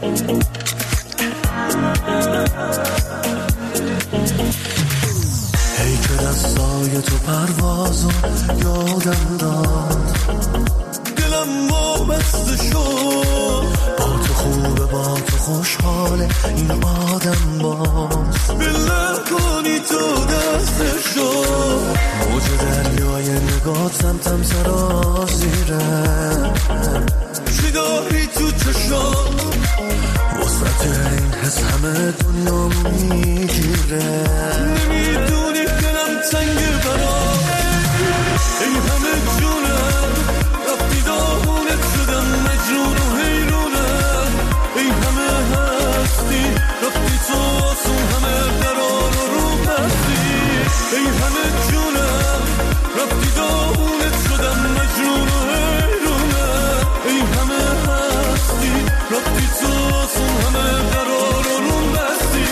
هی که دستای تو پروازو یادم داد، دلم وابسته شد، با تو خوبه با تو خوشحاله این آدم باز، بله کنی تو دستشو، موج دریای نگاه سمتم سرازیره، چی داری تو چشات وسط این حس همه دنیا میگیره، نمیدونی دلم تنگه برات، این همه جونم رفتی داغونت شدم مجنون و حیرونم، این همه هستی رفتی تو آسون همه قرار رو بستی، این همه جونم رفتی داغونت شدم مجنون و حیرونم، این همه هستی رفتی تو آسون همه قرار رو بستی.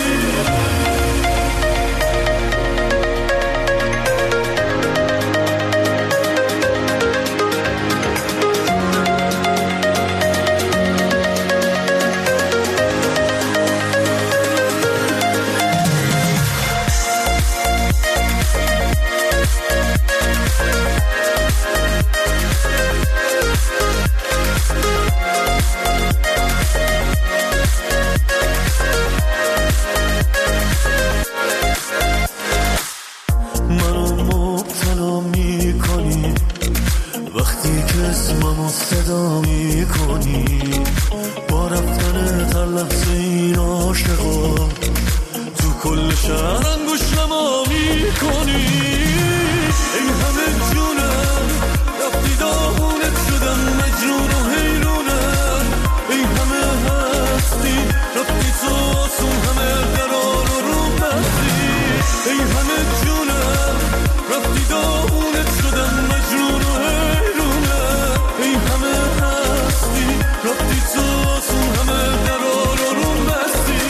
صدا میکنی با رفتن هر لحظه این عاشقا تو کل شهر انگوش نما میکنی، این همه جونم رفتی داغونت شدم مجنون و حیرونم، این همه هستی رفتی تو آسون همه قرار رو بستی، این همه جونم رفتی داغونت شدم مجنون و حیرونم، این همه هستی رفتی تو آسون همه قرار رو بستی.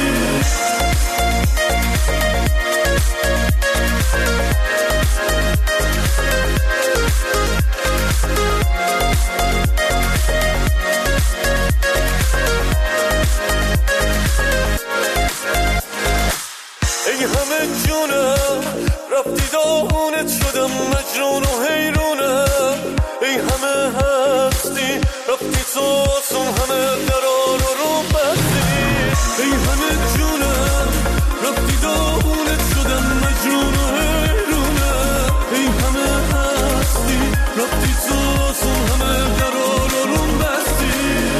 این همه جونم رفتی داغونت شدم مجنون و حیرونم، این همه هستی رفتی تو آسون همه قرار رو بستی، این همه جونم رفتی داغونت شدم مجنون و حیرونم، این همه هستی رفتی تو آسون همه قرار رو بستی.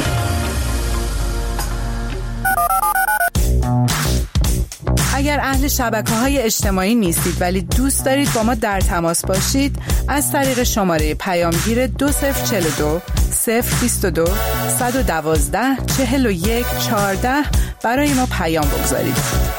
اگر اهل شبکه‌های اجتماعی نیستید ولی دوست دارید با ما در تماس باشید، از طریق شماره پیامگیر 2042 022 112 41 14 برای ما پیام بگذارید.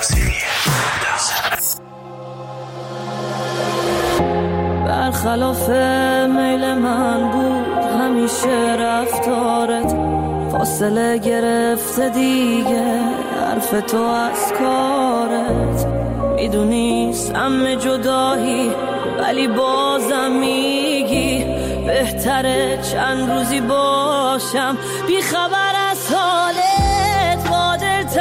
برخلاف میل من بود همیشه رفتارت، فاصله گرفته دیگه حرف تو از کارت، میدونی سم جدایی ولی بازم میگی بهتره چند روزی باشم بی خبر از حالت، با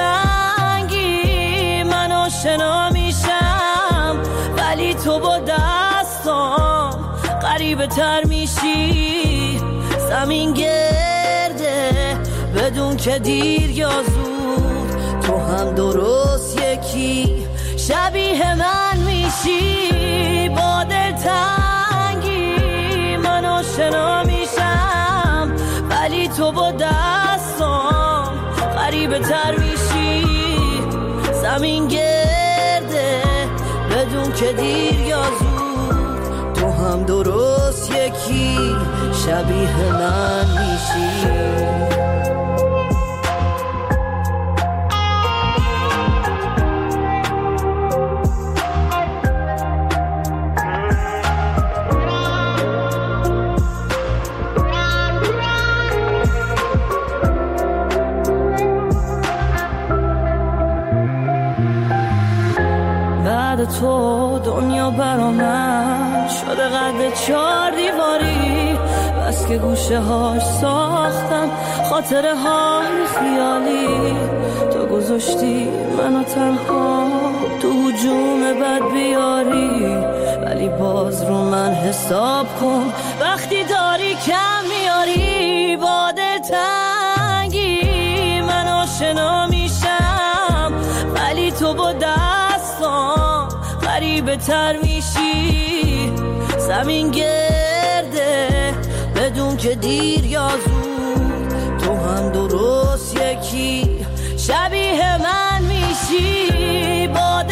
دلتنگی من آشنا میشم ولی تو با دستام غریبه تر میشی، زمین گرده بدون که دیر یا زود، تو هم درست یکی شبیه من میشی، با دلتنگی من آشنا میشم ولی تو با دستام غریبه تر میشی، زمین گرده بدون که دیر یا زود، تو هم درست یکی شبیه من میشی. تو دنیا برا من شده قد 4 دیواری، بس که گوشه هاش ساختم دارم خاطره های خیالی، تو گذاشتی منو تنها تو هجوم بد بیاری، ولی باز رو من حساب کن وقتی داری کم میاری. با دلتنگی من آشنا میشم، ولی تو با دستام غریبه تر میشی. زمین گرده بدون که دیر یا زود، تو هم درست یکی شبیه من میشی. با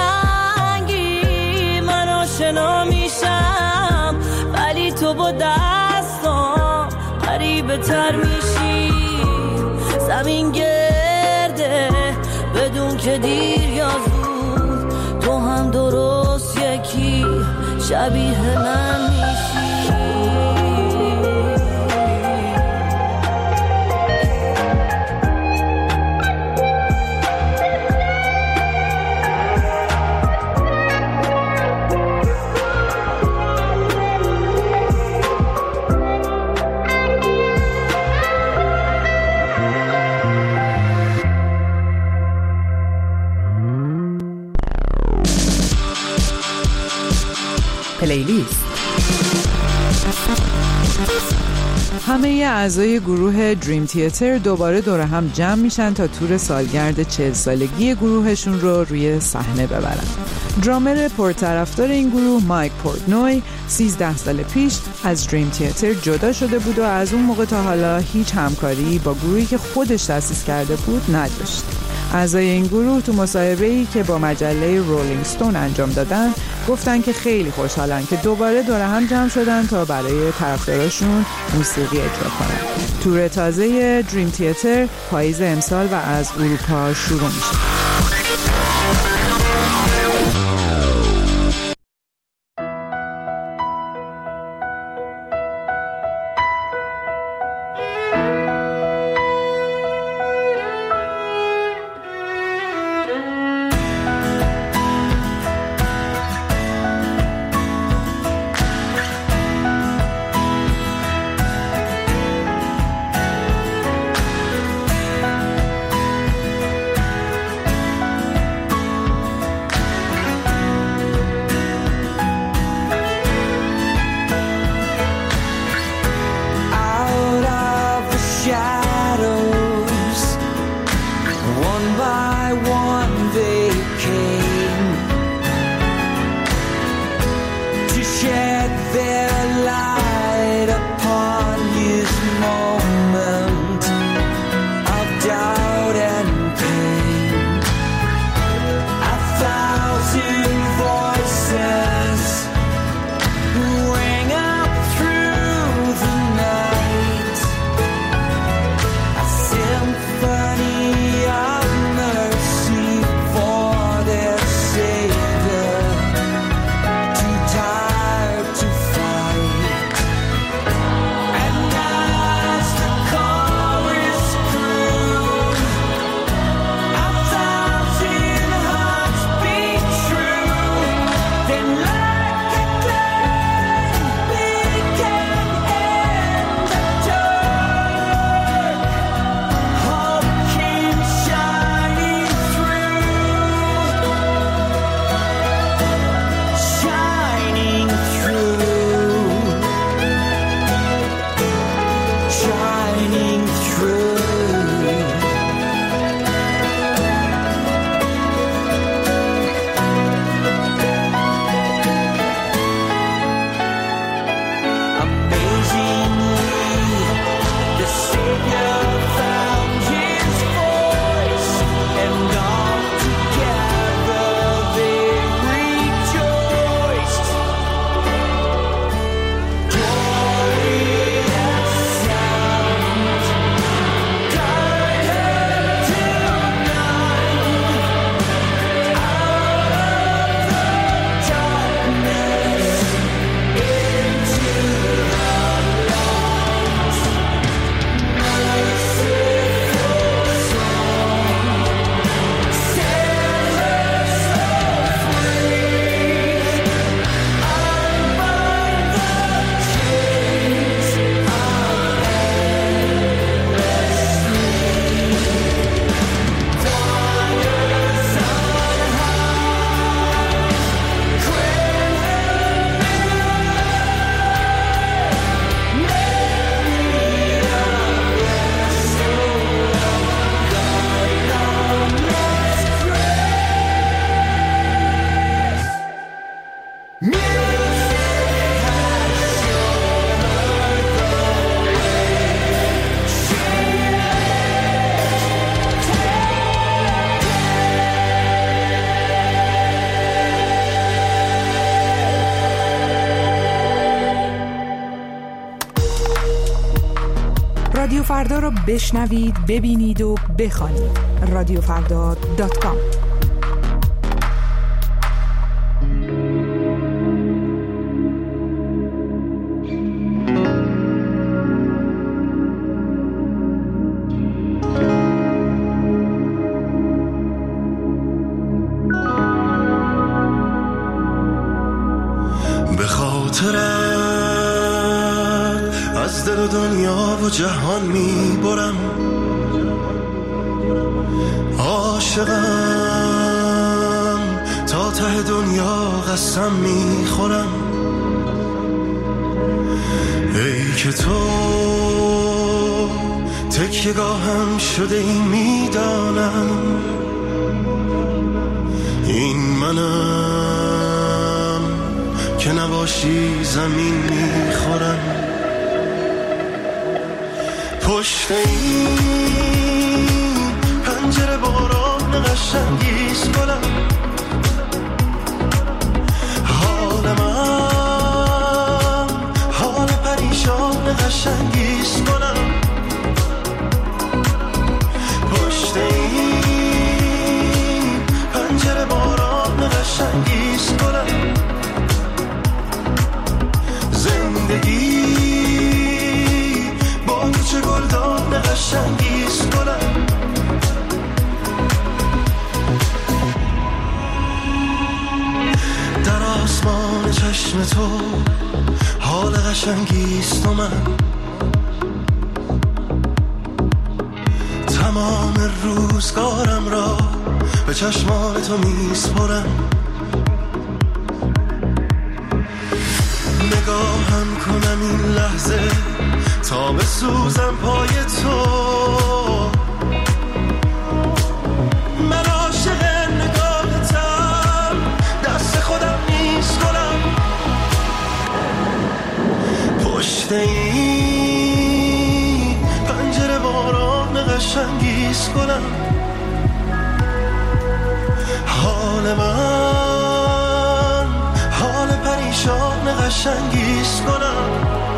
دلتنگی من آشنا میشم، ولی تو با دستام غریبه تر میشی. زمین گرده بدون که دیر یا زود، تو هم درست یکی شبیه من میشی. پلیلیست. همه اعضای گروه دریم تیاتر دوباره دور هم جمع میشن تا تور سالگرد 40 سالگی گروهشون رو روی صحنه ببرن. درامر پرطرفدار این گروه مایک پورتنوی 13 سال پیش از دریم تیاتر جدا شده بود و از اون موقع تا حالا هیچ همکاری با گروهی که خودش تأسیس کرده بود نداشت. اعضای این گروه تو مصاحبه‌ای که با مجله رولینگ استون انجام دادن گفتن که خیلی خوشحالن که دوباره دور هم جمع شدن تا برای طرفداراشون موسیقی اجرا کنن. تور تازه دریم تیاتر پاییز امسال و از اروپا شروع میشه. فردا رو بشنوید، ببینید و بخوانید. رادیوفردا.com. به خاطرت از دل و دنیا و جهان میبرم، عاشقم تا ته دنیا قسم میخورم. ای که تو تکیه‌گاهم شده این میدانم، این منم که نباشی زمین میخورم. پشت این پنجره باران قشنگیست گلم، حال من حال پریشان قشنگیست گلم. پشت این پنجره باران قشنگیست گلم. زندگی با تو چه گلدان قشنگیست گلم. در آسمان چشم تو حال قشنگیست و من تمام روزگارم را به چشمان تو میسپرم. نگاهم کنم این لحظه تا بسوزم پای تو. من عاشق نگاهتم، دست خودم نیست گلم. پشت این پنجره باران قشنگیست گلم. حال من حال پریشان قشنگیست گلم.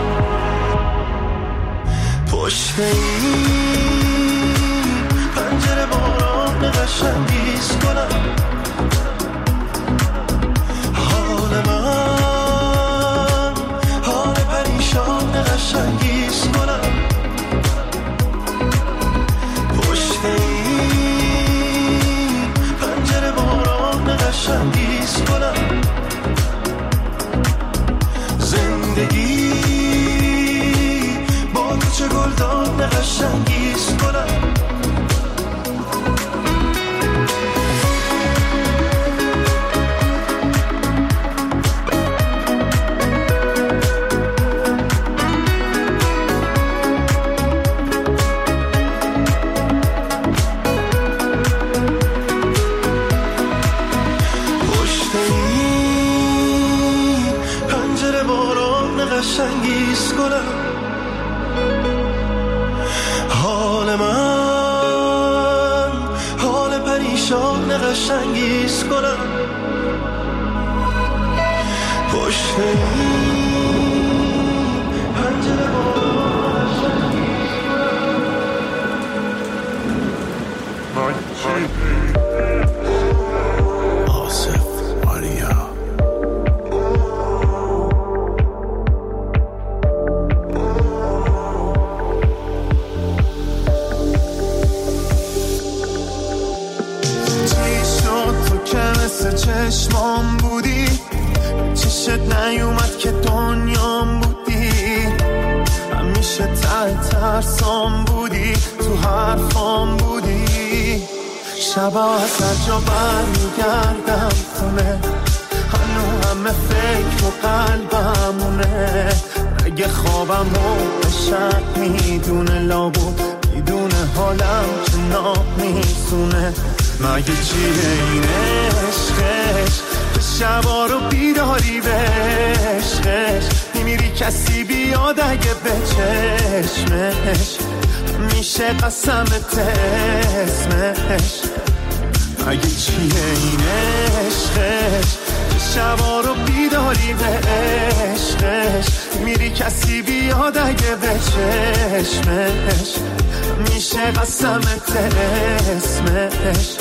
پشت این پنجره باران قشنگیست گلم. حال من حال پریشان قشنگیست گلم. پشت این پنجره باران قشنگیست گلم. زندگی با تو چه گلدان قشنگیست گلم. پشت این پنجره باران قشنگیست گلم. حال من حال پریشان قشنگیست گلم. پشت این پنجره باران قشنگیست گلم. آصف آریا چشمام بودی، چشت نیومد که دنیام بودی. همیشه ته ترسام بودی، تو حرفام بودی. شبا از هر جا برمیگردم خونه، هنو همه فکر و قلبمونه. اگه خوابم رو به شب میدونه، لابو میدونه حالم که ناب میسونه. مگه چیه این عشقش که شبا رو بیداری به عشقش میمیری کسی بیاد اگه به چشمش میشه قسمت اسمش. مگه چیه این عشقش که شبا رو بیداری به عشقش میری کسی بیاد اگه به چشمش میشه قسمت اسمش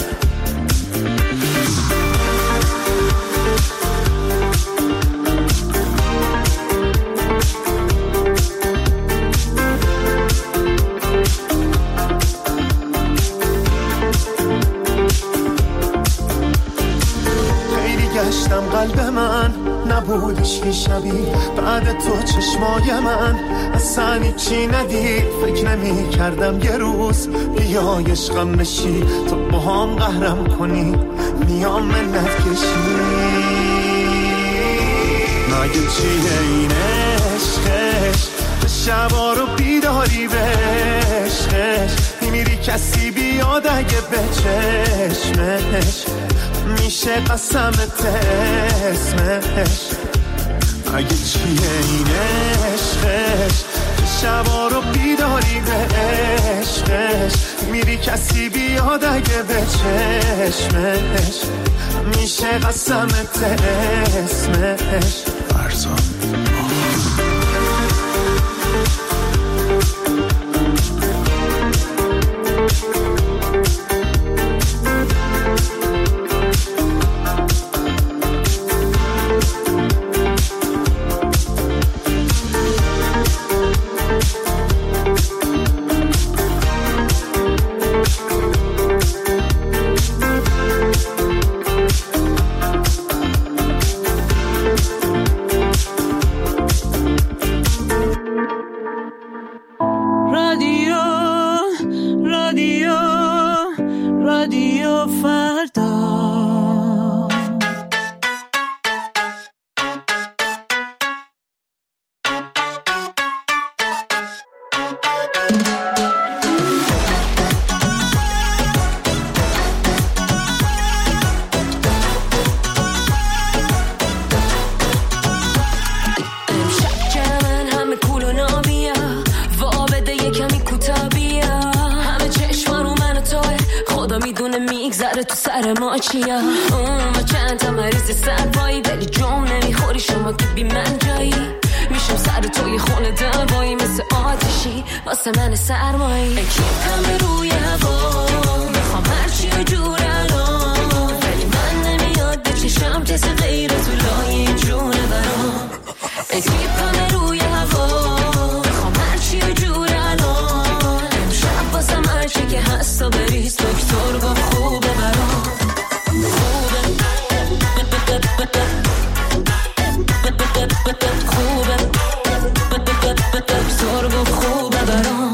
گشتم قلب من نبودش که شبی بعد تو چشمای من اصلا هیچی ندید فکر نمی کردم یه روز بیای عشقم بشی تو با هم قهرم کنی میام منت کشی مگه چیه این عشقش به شبا رو بیداری به عشقش میمیری کسی بیاد اگه به چشمش میشه قسمت اسمش اگه چیه این عشقش شبا رو بیداری به عشقش میری کسی بیاد اگه به چشمش میشه قسمت اسمش فرزان تو سر ما چیه و چند تا مریض سربایی ولی جام نمیخوری شما که بی من جایی میشم سر توی خونه دوایی مثل آتشی واسه من سرمایی کیپم روی هوا میخوام هرچی و جور الان ولی من نمیاد به چشم کسی غیر تو لای جونه برام کیپم روی هوا میخوام هرچی و جور الان امشب واسه هرچی که هست و بریز دکتر گفت خوبه برام خوبه برام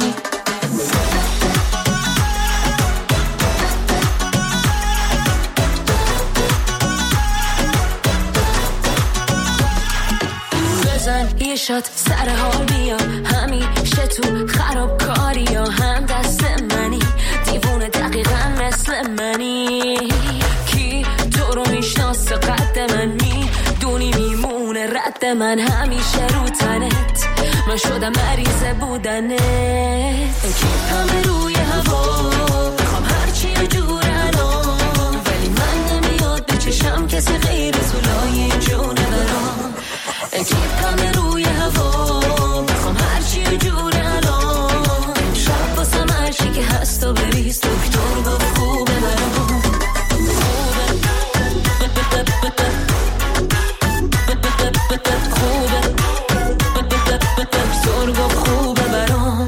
بزن یه شات سر حال بیا همیشه تو خراب کاری یا هم دست منی دیوونه دقیقا مثل منی کی تو رو میشناسه قد من میدونی میمونه رد من همیشه رو تنت من شدم مریض بودنت کیپم روی هوا میخوام هرچی و جور الان ولی من نمیاد به چشم کسی غیر تو لای جونه برام کیپم روی هوا میخوام هرچی و جور الان شب واسم هرچی که هست و بریز دکتر گفت خوبه برام خوبه برام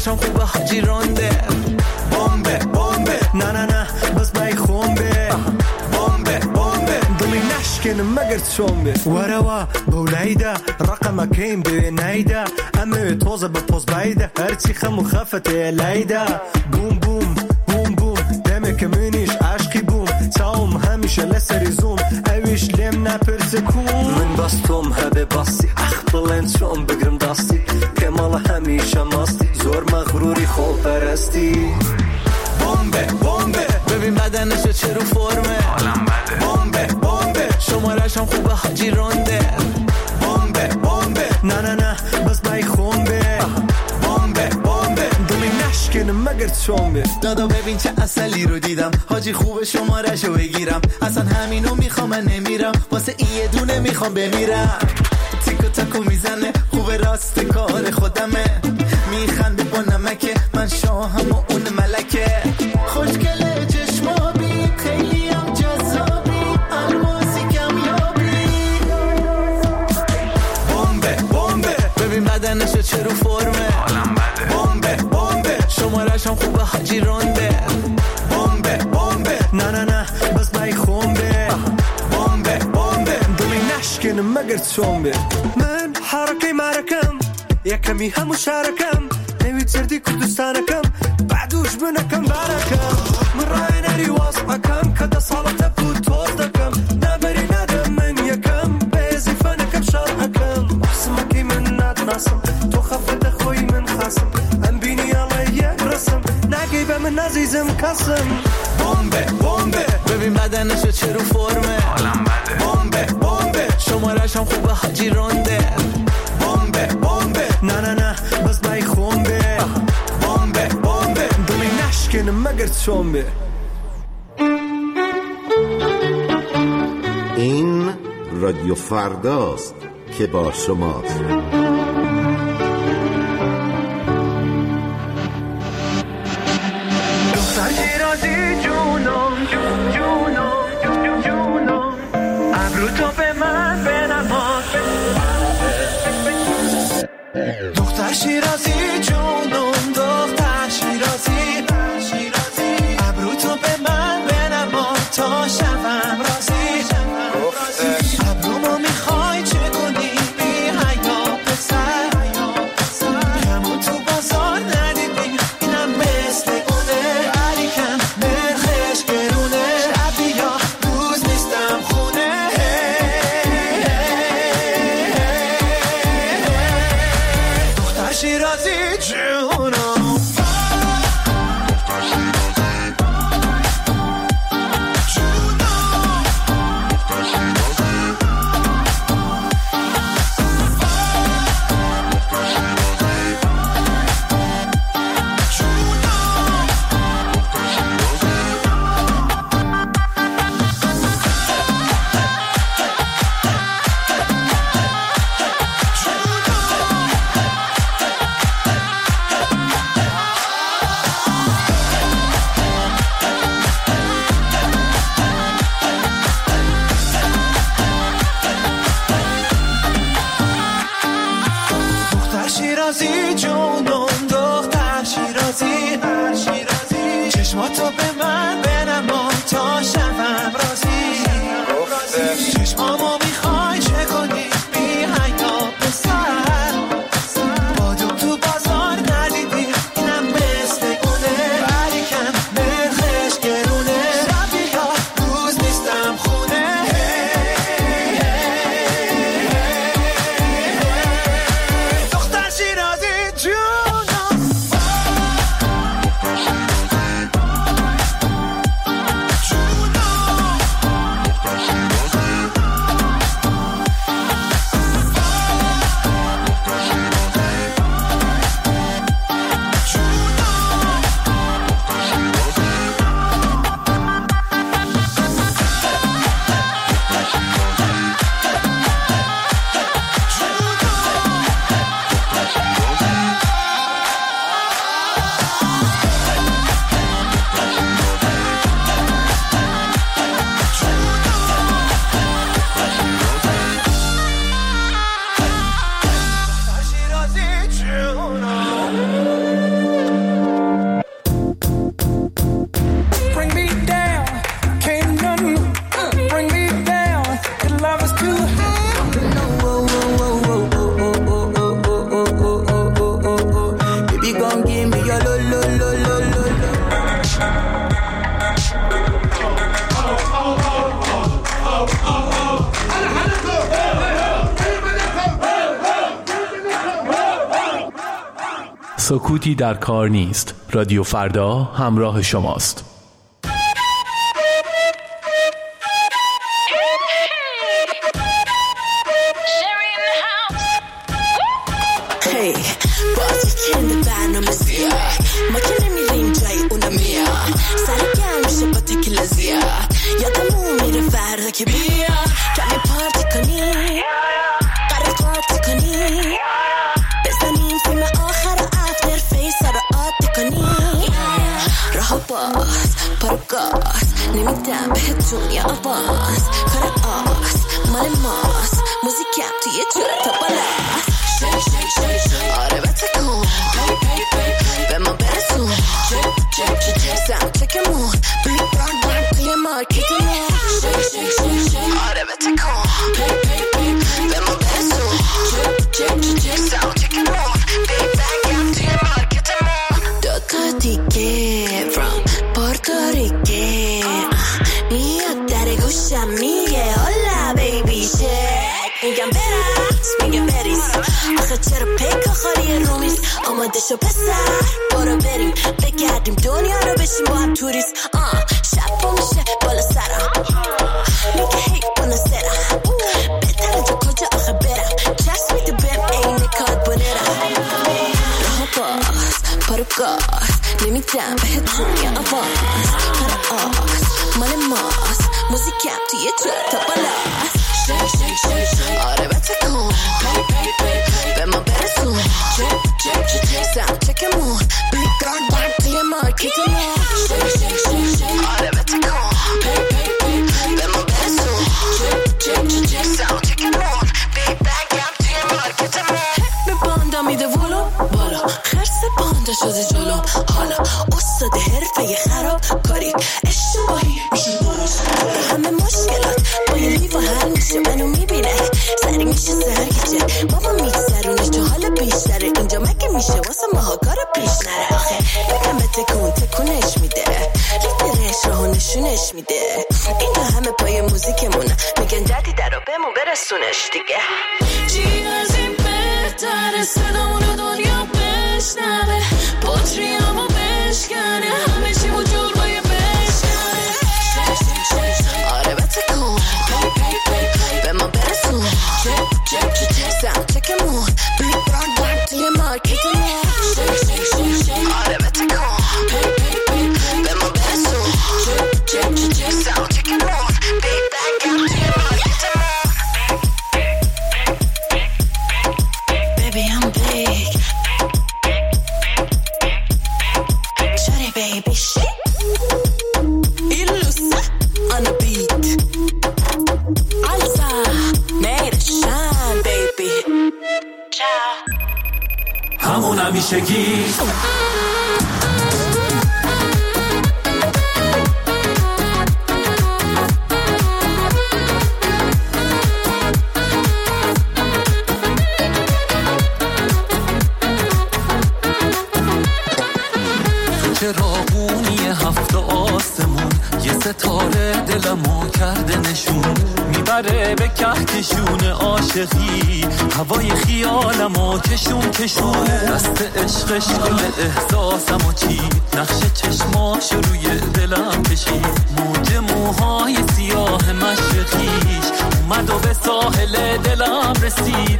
شمارشم خوبه حاجی رانده بمبه بمبه نه نه نه بس بای خونبه بمبه بمبه دلی نشکنه مگر چومبه وروا بولیده رقم کیم به نیده امه توزه به پوز بایده هرچی خمو خفته لیده بوم بوم بوم بوم دمه که منیش عشقی بوم تاوم همیشه لسری زوم اویش لیم نپرسه کون من باستم هبه باستی اخ بلند شم بگرم داستی که مال همیشه ماستی زور مغروری خوب پرستی بمبه بمبه ببین بدنشو چه رو فرمه حالم بده بمبه بمبه شمارشم خوبه حاجی رانده بمبه بمبه نه نه نه بس بای خونبه بمبه بمبه دلی نشکنه مگر چومبه دادا ببین چه اصلی رو دیدم حاجی خوبه شمارشو بگیرم اصلا همینو میخوام من نمیرم واسه این یه دونه میخوام بمیرم تیکو تاکو میزنه خوبه راست کار خودمه میخنده با نمکه من شاهم و اون ملکه خوشگله چشمابی خیلی هم جذابی الماسی کمیابی بمبه بمبه ببین بدنشو چه رو فرمه حالم بده بمبه بمبه شمارشم خوبه حاجی رانده بمبه بمبه نه نه نه بس بای خونبه بمبه بمبه دلی نشکنه مگر چومبه من حرکه مرکم یکمی همو شرکم نمیتردی که دوستانکم بعدوش بنکم برکم من رای نری واسمکم که دا سالت بود توز دکم نبری ندم من یکم بیزی فنکم شرحکم محسمکی من ندناسم تو خفت خوی من خسم ام بینی علی یک رسم نگی به من عزیزم کسم بمبه بمبه ببین بدنشو چه رو فرمه حالم بده بمبه بمبه شمارشم خوبه حاجی رانده بمبه بمبه نه نه نه بس بای خونبه بمبه بمبه دلی نشکنه مگر چومبه این رادیو فرداست که با شماست. دختر شیرازی جونم جونم جونم ابرو تو به من بنماز دختر شیرازی جونم دختر شیرازی ابرو تو به من بنماز تا شبم رازی ابرومو میخوای چه کنی بی حیا پسر کمو تو بازار ندیدی اینم مثل اونه علیکم نرخش گرونه شب یا روز نیستم خونه دختر شیرازی جونم شیرازی جونم دختر شیرازی چشماتو به من بنما تا شبم رازی چشمامو میخوای چه کنی بی حیا پسر بادم تو بازار ندیدی اینم مثل اونه ولی کم نرخش گرونه شب یا روز نیستم خونه سکوتی در کار نیست. رادیو فردا همراه شماست. ما که نمیریم جای اونا میاد سرگرم میشه با تکیلا زیاد یادمون میره فردا که بیا کمی پارتی کنی قرار پارتی کنی بزنیم فیلم آخر و افتر فیس رو عادی کنی راه باز پارو گاز نمیدم بهتون یا آواز کار آس مال ماست موزیکم توی جور تا بالاست آره بتکن به ما برسون ساوند چکمون بیگ بران توی مارکتمون آره بتکن به ما برسون ساوند چکمون بیگ بران توی مارکتمون دوتا دیگه from پورتوریکه میاد در گوشم میگه hola baby shake میگم برقص میگه بریز آخه چرا پیک آخری رومیز آماده شو پسر برو بریم بگردیم دنیا رو بشیم با هم توریست شب با میشه بالا سرم میگه هی بالا سرم بهتره تو کجا آخه برم چشم میده بهم این کات بانرم راه باز پارو گاز نمیدم بهتون یا آواز کار آس مال ماست موزیکم توی جور تا بالاست آره بتکن به ما برسون ساوند چکمون بیگ بران توی مارکتمون آره بتکن به ما برسون ساوند چکمون بیگ بران توی مارکتمون به باندا میده ولو بالا خرس باندا شده جلو حالا استاد حرفه خراب کاری اشتباهی میشه درست همه مشکلات با یه لیوان حل میشه منو میبینه سری میشه سرگیجه بابا میگذرونه تو حال بیشتره اینجا مگه میشه واسه ماها کارا پیش نره آخه بگم به تکونش میده لیدرش راهو نشونش میده اینا همه پای موزیکمونه میگن جدی درو بهمون برسونش دیگه چی از این بهتره صدامونو دنیا بشنوه پاتریامو بشکنه همه چی وجود بایه بشکنه آره بتکن به ما برسون ساوند چکمون بیگ بران توی مارکتمون آره بتکن به ما برسون ساوند چکمون بیگ بران توی مارکتمون Baby I'm big Shorty baby shit Illusa on the beat Alza made it shine baby Ciao همون همیشگی چراغونی هفت آسمون یه ستاره دلمو کرده نشون میبره به کهکشون عاشقی هوای خیالمو کشون دست عشقش گل احساسمو چید نقش چشماش روی دلم کشید موج موهای سیاه مشرقیش اومد و به ساحل دلم رسید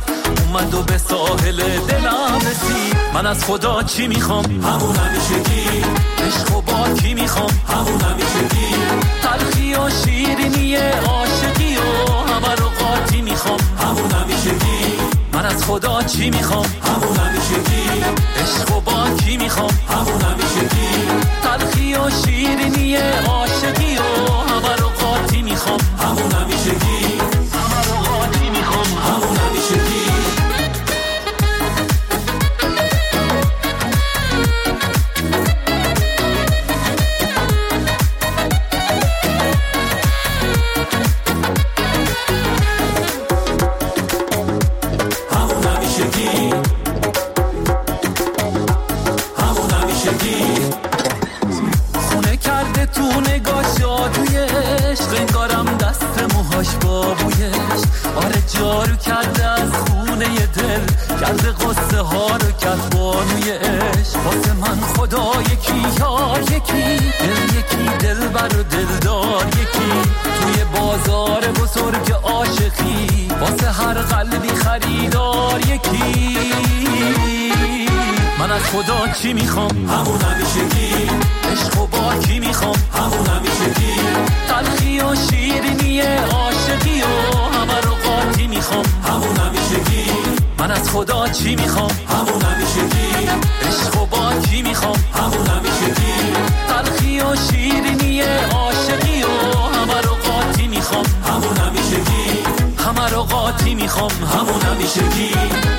من از خدا چی میخوام همون همیشگی عشق و با کی میخوام همون همیشگی تلخی و شیرینی عاشقی و همه رو قاطی میخوام همون همیشگی من از خدا چی میخوام همون همیشگی عشق و با کی میخوام همون همیشگی تلخی و شیرینی عاشقی و همه رو قاطی میخوام همون همیشگی همه رو قاطی میخوام همون همیشگی همون یکی، دل یکی، دلبر و دلدار یکی، توی بازار بزرگ عاشقی واسه هر قلبی خریدار یکی. من از خدا چی میخوام؟ همون همیشگی. عشق و با کی میخوام؟ همون همیشگی. تلخی و شیرینی عاشقی و همه رو قاطی میخوام. همون همیشگی. من از خدا چی میخوام؟ همون همیشگی. عشق و با کی میخوام؟ همون همیشگی. تلخی و شیرینی عاشقی و همه رو قاطی میخوام. همون همیشگی. همه رو قاطی میخوام. همون همیشگی.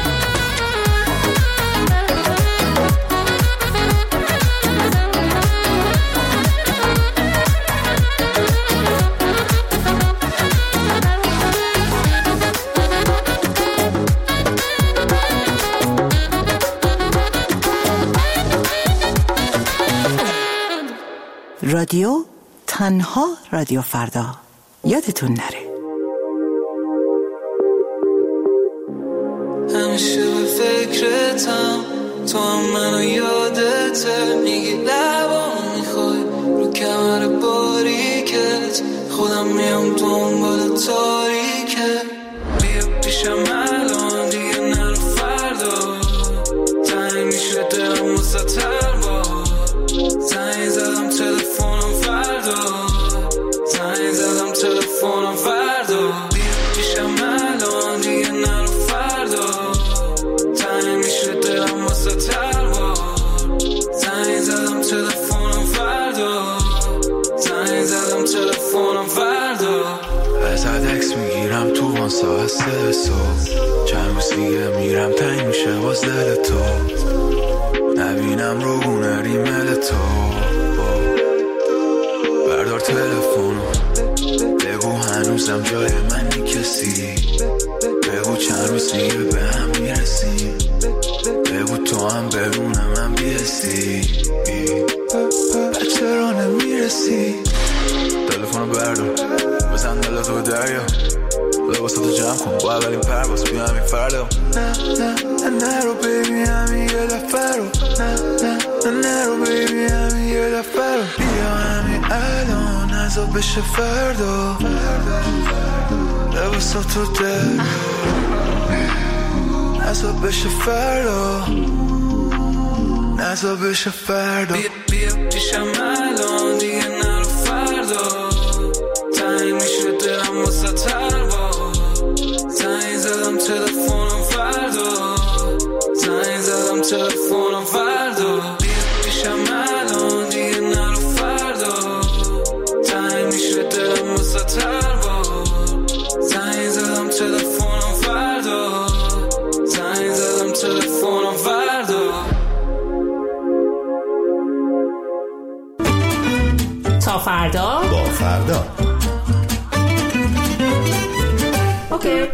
رادیو تنها رادیو فردا، یادتون نره. همیشه به فکرتم، تو هم منو یادته، میگی لبام میخوای رو کمر باریکت، خودم میام دنبال تاریکه. بیا پیشم الان دیگه نرو فردا، تنگ میشه دلم مستطر با، زنگ زدم تلفنم فردا، زنگ زدم تلفنم فردا. بیا پیشم الان دیگه نرو فردا، تنگ میشه دلم مستطر با، زنگ زدم تلفنم فردا، زنگ زدم تلفنم فردا. ازت عکس میگیرم تو وان ساعت 3 صبح، چند روز دیگه میرم تنگ میشه باز دل تو، نبینم رو گونه ریمل تو. بردار تلفنو بگو هنوزم جای منی کسی، بگو چند روز دیگه به هم میرسیم، بگو تو هم برون من بیستی، چرا نمیرسی؟ تلفنو بردار بزن دل تو دریا، لباساتو جمع کن با اولین پرواز بیا همین فردا. نه نرو بیبی همین یه دفعه رو، نه نرو بیبی همین یه دفعه رو، بیا همین الان عذاب بشه فردا، لباساتو دریا عذاب بشه فردا، عذاب بشه فردا. بیا پیشم الان دیگه نرو فردا، تنگ میشه دلم مستطر با، زنگ زدم تلفنم فردا، زنگ زدم تلفنم فردا. بیا پیشم الان دیگه نرو فردا، تنگ میشه دلم مستطر با، زنگ زدم تلفنم فردا، زنگ زدم تلفنم فردا. تا فردا با فردا. اوکی.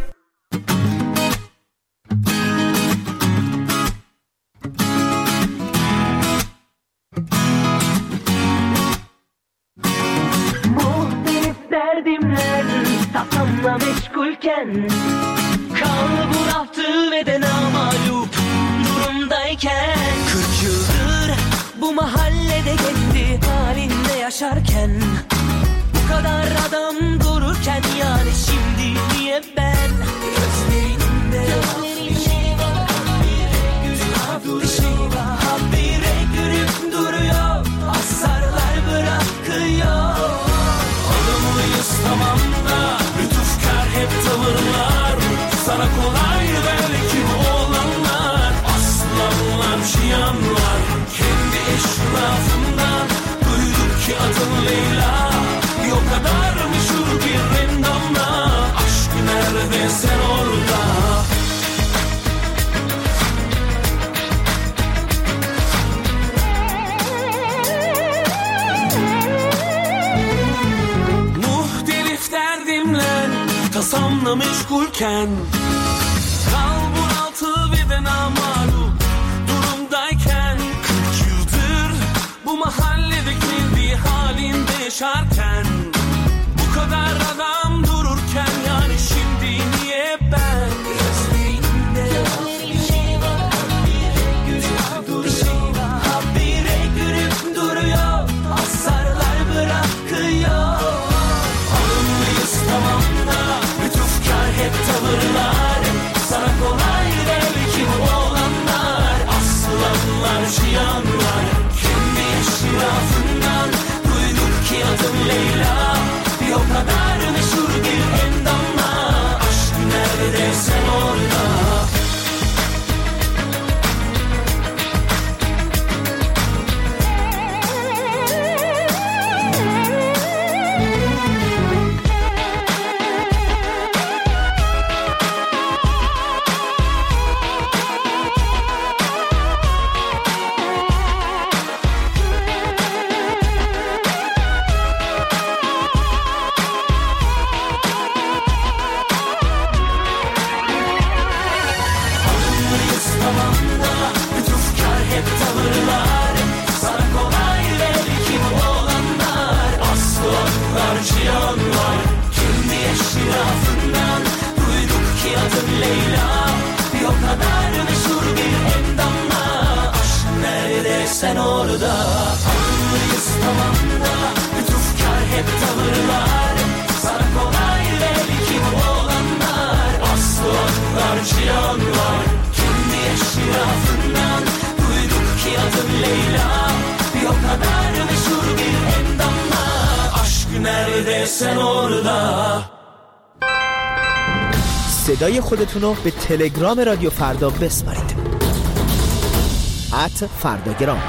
Muhtelif derdimle kafamla meşgulken, kal bu raftı ve de namalup durumdayken, 40 yıldır bu mahallede kendi halinde yaşarken, bu kadar adam dururken, yani şimdi niye ben gözlerinde bir şey var, bir şey var, habire gülüp duruyor, asarlar bırakıyor. Adamıyız tamam da lütufkar hep tavırlar, sana kolay belki bu olanlar, aslanlar şiyanlar, kendi eşrafından duyduk ki adın Leyla, bir o kadar meşhur bir endamla, aşk nerede sen orada? Muhtelif derdimle tasamla meşgulken, kal bunaltı ve de namalup durumdayken, 40 yıldır bu mahallede kendi halinde yaşarken, bu kadar adam dururken, yani şimdi niye ben gözlerinde bir şey var, habire gülüp duruyor, var cihan var. Kendi eşrafından duyduk ki adım Leyla. Bir o kadar meşhur bir endamla. Aşk nerede sen orada. Sen orada anlıyız tamam da lütufkar hep tavırlar. Sana kolay belki bu olanlar. Aslı anlar cihan var. Kendi eşrafından duyduk ki adım Leyla. Bir o kadar meşhur bir endamla. Aşk nerede sen orada. صدای خودتون رو به تلگرام رادیو فردا بسپارید. @فرداگرام.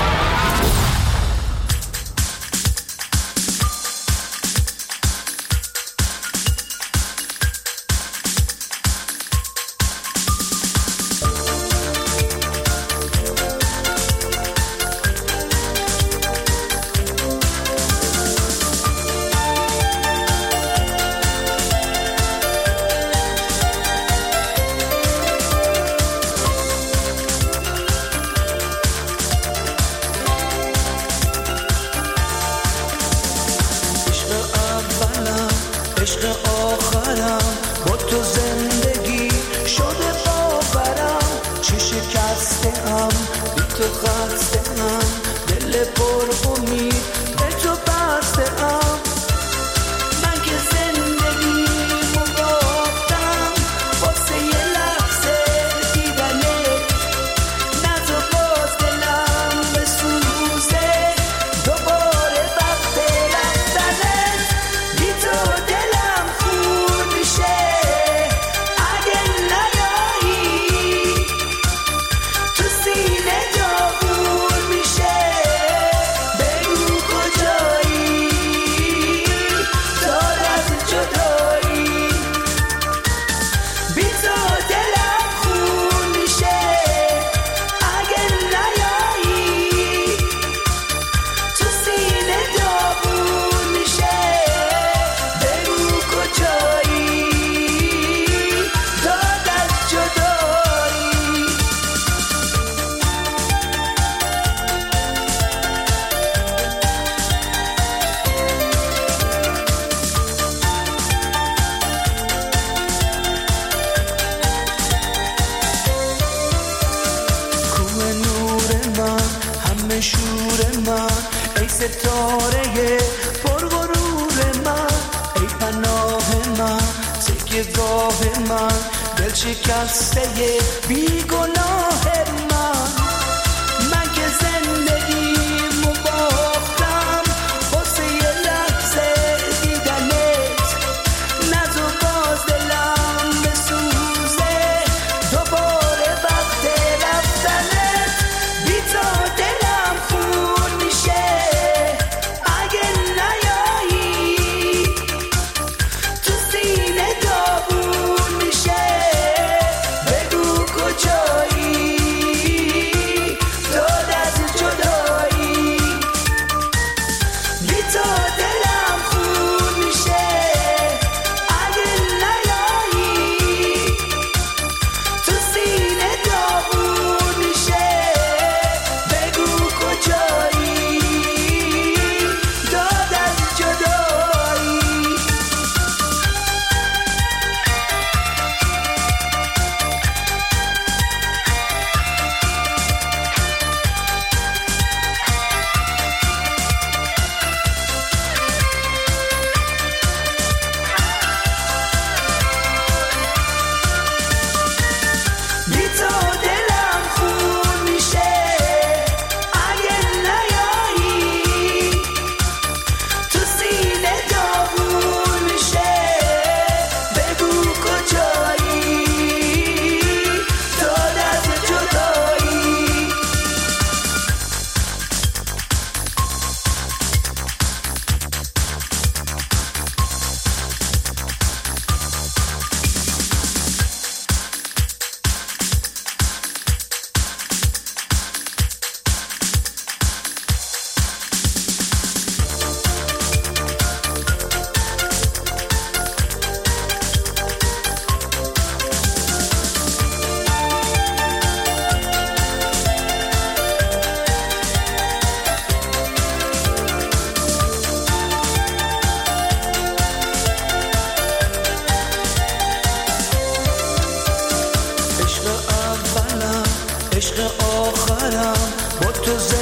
عشق آخرم با تو زندگی شده باورم. چه شکسته‌ام بی تو خسته‌ام. دل پر امید به تو بسته‌ام. من که زندگیمو باختم واسه یه لحظه دیدنت. نه تو باز دلم بسوزه دوباره وقت رفتنت. بی تو دلم خون میشه اگه نیایی. تو سینه داغون میشه بگو کجایی. دار از جدایی بی تو دلم خون میشه اگه نیایی. تو سینه داغون میشه بگو کجایی. دار از جدایی کوه نور من همه شور من. ای ستاره پرغرور من. ای پناه من تکیه گاه من. دل شکسته بیگناه من. من که زندگیمو باختم واسه یه لحظه دیدنت. نه تو باز دلم بسوزه دوباره وقت رفتنت. بی تو دلم خون میشه اگه نیایی. تو سینه داغون میشه بگو کجایی. با تو